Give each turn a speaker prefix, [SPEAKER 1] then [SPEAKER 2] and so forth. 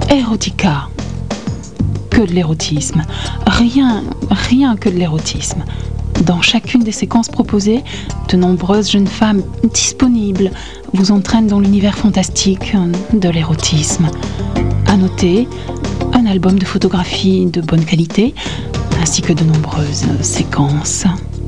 [SPEAKER 1] Erotica. Que de l'érotisme. Rien que de l'érotisme. Dans chacune des séquences proposées, de nombreuses jeunes femmes disponibles vous entraînent dans l'univers fantastique de l'érotisme. À noter, un album de photographies de bonne qualité, ainsi que de nombreuses séquences.